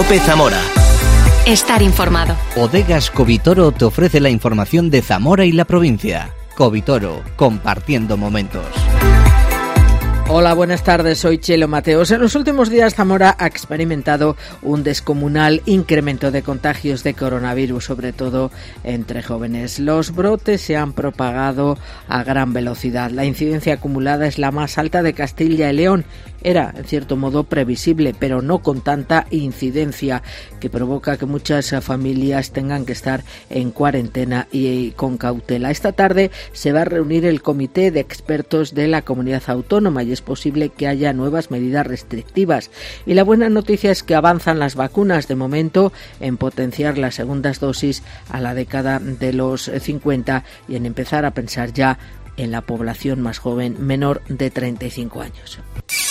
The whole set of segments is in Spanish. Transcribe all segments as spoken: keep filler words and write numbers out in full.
Cope Zamora. Estar informado. Bodegas Covitoro te ofrece la información de Zamora y la provincia. Covitoro, compartiendo momentos. Hola, buenas tardes, soy Chelo Mateos. En los últimos días Zamora ha experimentado un descomunal incremento de contagios de coronavirus, sobre todo entre jóvenes. Los brotes se han propagado a gran velocidad. La incidencia acumulada es la más alta de Castilla y León. Era, en cierto modo, previsible, pero no con tanta incidencia, que provoca que muchas familias tengan que estar en cuarentena y con cautela. Esta tarde se va a reunir el comité de expertos de la comunidad autónoma y es posible que haya nuevas medidas restrictivas. Y la buena noticia es que avanzan las vacunas, de momento, en potenciar las segundas dosis a la década de los cincuenta y en empezar a pensar ya en la población más joven, menor de treinta y cinco años.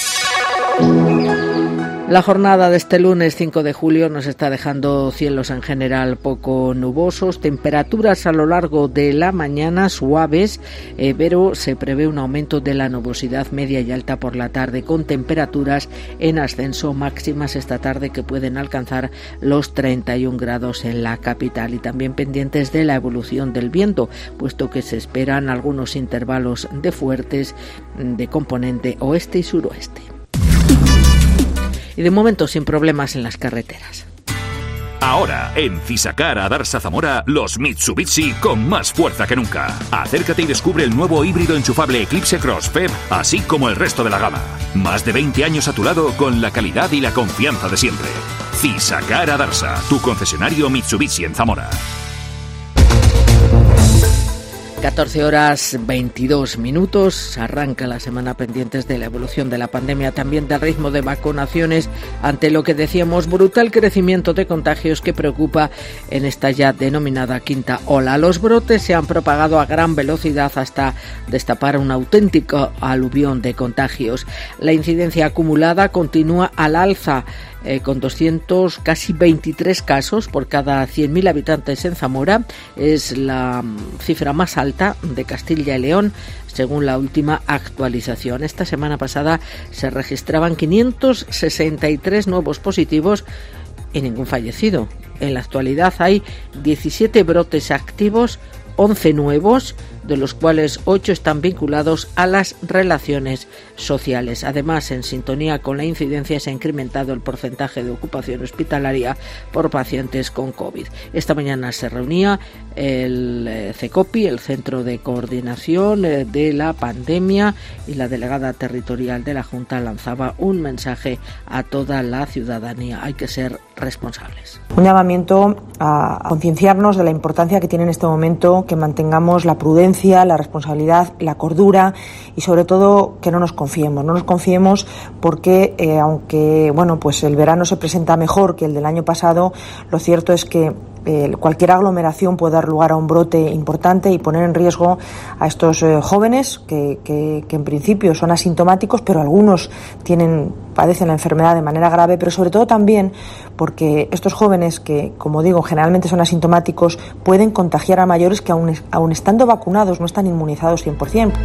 La jornada de este lunes cinco de julio nos está dejando cielos en general poco nubosos, temperaturas a lo largo de la mañana suaves, eh, pero se prevé un aumento de la nubosidad media y alta por la tarde, con temperaturas en ascenso máximas esta tarde que pueden alcanzar los treinta y un grados en la capital, y también pendientes de la evolución del viento, puesto que se esperan algunos intervalos de fuertes de componente oeste y suroeste. Y de momento sin problemas en las carreteras. Ahora, en Fisacar Adarsa Zamora, los Mitsubishi con más fuerza que nunca. Acércate y descubre el nuevo híbrido enchufable Eclipse Cross P E V, así como el resto de la gama. Más de veinte años a tu lado con la calidad y la confianza de siempre. Fisacar Adarsa, tu concesionario Mitsubishi en Zamora. catorce horas veintidós minutos, arranca la semana pendientes de la evolución de la pandemia, también del ritmo de vacunaciones, ante lo que decíamos, brutal crecimiento de contagios que preocupa en esta ya denominada quinta ola. Los brotes se han propagado a gran velocidad hasta destapar un auténtico aluvión de contagios. La incidencia acumulada continúa al alza, Eh, con doscientos, casi veintitrés casos por cada cien mil habitantes en Zamora. Es la cifra más alta de Castilla y León, según la última actualización. Esta semana pasada se registraban quinientos sesenta y tres nuevos positivos y ningún fallecido. En la actualidad hay diecisiete brotes activos, once nuevos, de los cuales ocho están vinculados a las relaciones sociales. Además, en sintonía con la incidencia, se ha incrementado el porcentaje de ocupación hospitalaria por pacientes con COVID. Esta mañana se reunía el CECOPI, el Centro de Coordinación de la Pandemia, y la delegada territorial de la Junta lanzaba un mensaje a toda la ciudadanía: hay que ser responsables. Un llamamiento a concienciarnos de la importancia que tiene en este momento que mantengamos la prudencia, la responsabilidad, la cordura y sobre todo que no nos confiemos, no nos confiemos porque eh, aunque bueno pues el verano se presenta mejor que el del año pasado, lo cierto es que eh, cualquier aglomeración puede dar lugar a un brote importante y poner en riesgo a estos eh, jóvenes que, que, que en principio son asintomáticos, pero algunos tienen padecen la enfermedad de manera grave, pero sobre todo también porque estos jóvenes que, como digo, generalmente son asintomáticos, pueden contagiar a mayores que aun, aun estando vacunados no están inmunizados cien por ciento.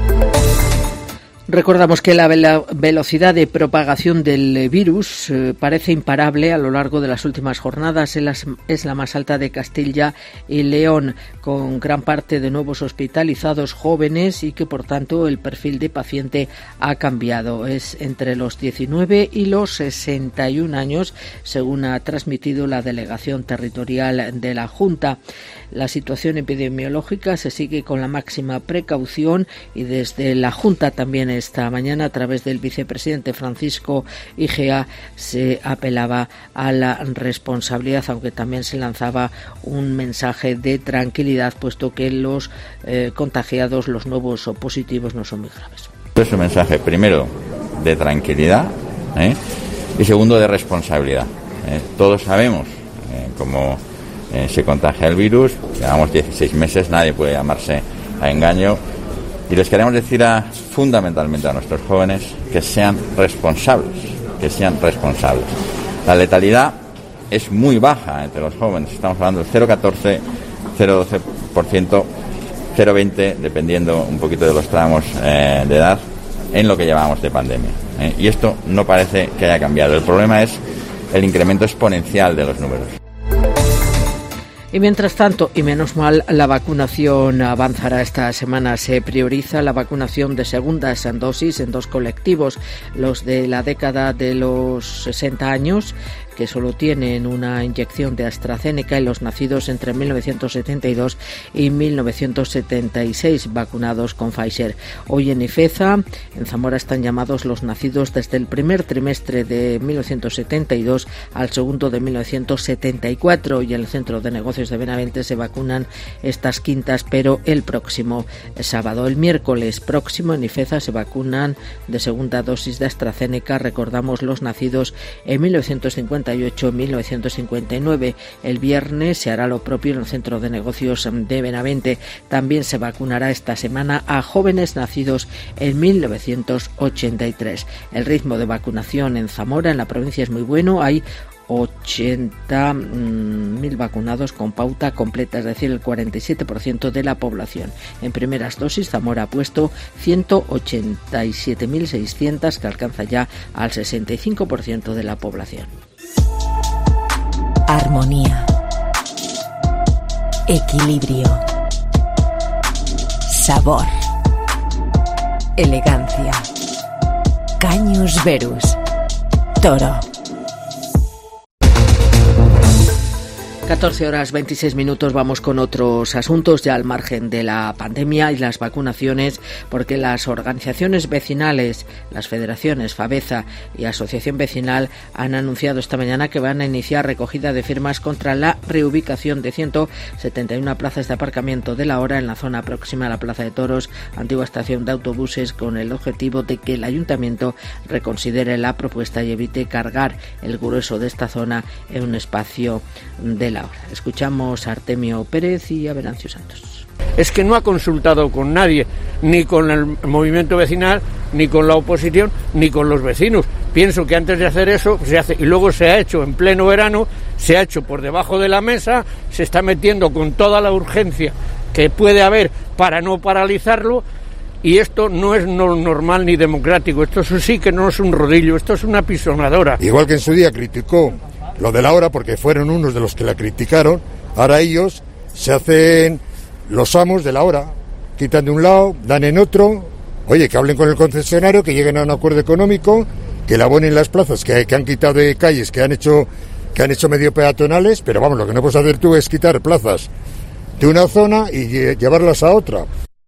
Recordamos que la velo- velocidad de propagación del virus eh, parece imparable a lo largo de las últimas jornadas. Es la, es la más alta de Castilla y León, con gran parte de nuevos hospitalizados jóvenes y que, por tanto, el perfil de paciente ha cambiado. Es entre los diecinueve y los sesenta y un años, según ha transmitido la Delegación Territorial de la Junta. La situación epidemiológica se sigue con la máxima precaución y desde la Junta también esta mañana, a través del vicepresidente Francisco Igea, se apelaba a la responsabilidad, aunque también se lanzaba un mensaje de tranquilidad, puesto que los eh, contagiados, los nuevos o positivos, no son muy graves. Es un mensaje, primero, de tranquilidad, ¿eh? y segundo, de responsabilidad. ¿eh? Todos sabemos eh, cómo eh, se contagia el virus, llevamos dieciséis meses, nadie puede llamarse a engaño. Y les queremos decir a, fundamentalmente a nuestros jóvenes que sean responsables, que sean responsables. La letalidad es muy baja entre los jóvenes, estamos hablando del cero coma catorce, cero coma doce por ciento, cero coma veinte, dependiendo un poquito de los tramos eh, de edad, en lo que llevamos de pandemia. ¿eh? Y esto no parece que haya cambiado. El problema es el incremento exponencial de los números. Y mientras tanto, y menos mal, la vacunación avanzará esta semana. Se prioriza la vacunación de segundas dosis en dos colectivos, los de la década de los sesenta años, que solo tienen una inyección de AstraZeneca, y los nacidos entre mil novecientos setenta y dos y mil novecientos setenta y seis, vacunados con Pfizer. Hoy en Ifeza, en Zamora, están llamados los nacidos desde el primer trimestre de mil novecientos setenta y dos al segundo de mil novecientos setenta y cuatro, y en el Centro de Negocios de Benavente se vacunan estas quintas, pero el próximo sábado. El miércoles próximo en Ifeza se vacunan de segunda dosis de AstraZeneca, recordamos, los nacidos en mil novecientos cincuenta y ocho mil novecientos cincuenta y nueve. El viernes se hará lo propio en el Centro de Negocios de Benavente. También se vacunará esta semana a jóvenes nacidos en mil novecientos ochenta y tres. El ritmo de vacunación en Zamora, en la provincia, es muy bueno. Hay ochenta mil vacunados con pauta completa, es decir, el cuarenta y siete por ciento de la población. En primeras dosis, Zamora ha puesto ciento ochenta y siete mil seiscientos, que alcanza ya al sesenta y cinco por ciento de la población. Armonía, equilibrio, sabor, elegancia. Cañus Verus, toro. catorce horas veintiséis minutos, vamos con otros asuntos ya al margen de la pandemia y las vacunaciones, porque las organizaciones vecinales, las federaciones Fabeza y Asociación Vecinal, han anunciado esta mañana que van a iniciar recogida de firmas contra la reubicación de ciento setenta y una plazas de aparcamiento de la hora en la zona próxima a la Plaza de Toros, antigua estación de autobuses, con el objetivo de que el ayuntamiento reconsidere la propuesta y evite cargar el grueso de esta zona en un espacio de la hora. Escuchamos a Artemio Pérez y a Venancio Santos. Es que no ha consultado con nadie, ni con el movimiento vecinal, ni con la oposición, ni con los vecinos. Pienso que antes de hacer eso se hace, y luego se ha hecho en pleno verano, se ha hecho por debajo de la mesa, se está metiendo con toda la urgencia que puede haber para no paralizarlo, y esto no es no normal ni democrático. Esto sí que no es un rodillo, esto es una pisonadora. Igual que en su día criticó lo de la hora, porque fueron unos de los que la criticaron, ahora ellos se hacen los amos de la hora, quitan de un lado, dan en otro. Oye, que hablen con el concesionario, que lleguen a un acuerdo económico, que le abonen las plazas que, que han quitado de calles, que han hecho que han hecho medio peatonales, pero vamos, lo que no puedes hacer tú es quitar plazas de una zona y llevarlas a otra.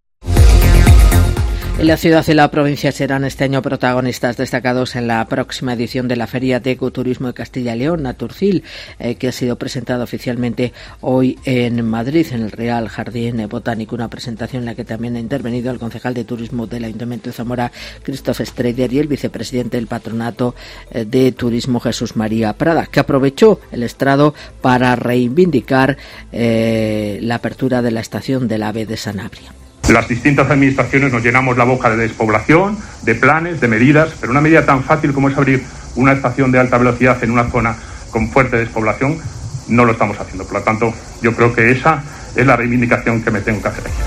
La ciudad y la provincia serán este año protagonistas destacados en la próxima edición de la Feria de Ecoturismo de Castilla y León, Naturfil, eh, que ha sido presentada oficialmente hoy en Madrid, en el Real Jardín Botánico. Una presentación en la que también ha intervenido el concejal de Turismo del Ayuntamiento de Zamora, Christoph Strader, y el vicepresidente del Patronato de Turismo, Jesús María Prada, que aprovechó el estrado para reivindicar eh, la apertura de la estación del AVE de Sanabria. Las distintas administraciones nos llenamos la boca de despoblación, de planes, de medidas, pero una medida tan fácil como es abrir una estación de alta velocidad en una zona con fuerte despoblación, no lo estamos haciendo. Por lo tanto, yo creo que esa es la reivindicación que me tengo que hacer aquí.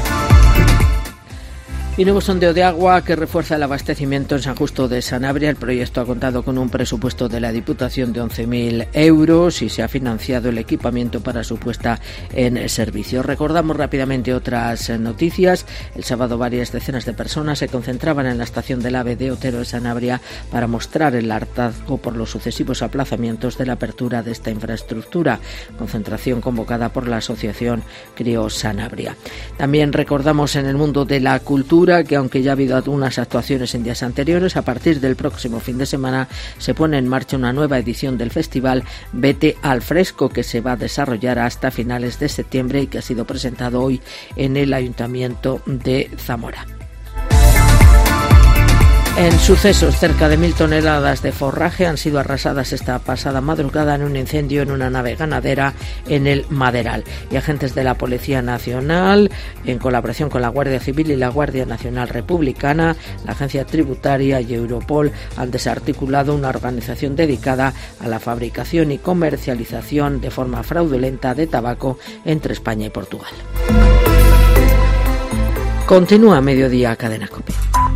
Y nuevo sondeo de agua que refuerza el abastecimiento en San Justo de Sanabria. El proyecto ha contado con un presupuesto de la Diputación de once mil euros y se ha financiado el equipamiento para su puesta en servicio. Recordamos rápidamente otras noticias. El sábado varias decenas de personas se concentraban en la estación del AVE de Otero de Sanabria para mostrar el hartazgo por los sucesivos aplazamientos de la apertura de esta infraestructura. Concentración convocada por la asociación Crio Sanabria. También recordamos en el mundo de la cultura que, aunque ya ha habido algunas actuaciones en días anteriores, a partir del próximo fin de semana se pone en marcha una nueva edición del festival Vete al Fresco, que se va a desarrollar hasta finales de septiembre y que ha sido presentado hoy en el Ayuntamiento de Zamora. En sucesos, cerca de mil toneladas de forraje han sido arrasadas esta pasada madrugada en un incendio en una nave ganadera en el Maderal. Y agentes de la Policía Nacional, en colaboración con la Guardia Civil y la Guardia Nacional Republicana, la Agencia Tributaria y Europol, han desarticulado una organización dedicada a la fabricación y comercialización de forma fraudulenta de tabaco entre España y Portugal. Continúa Mediodía, Cadena COPE.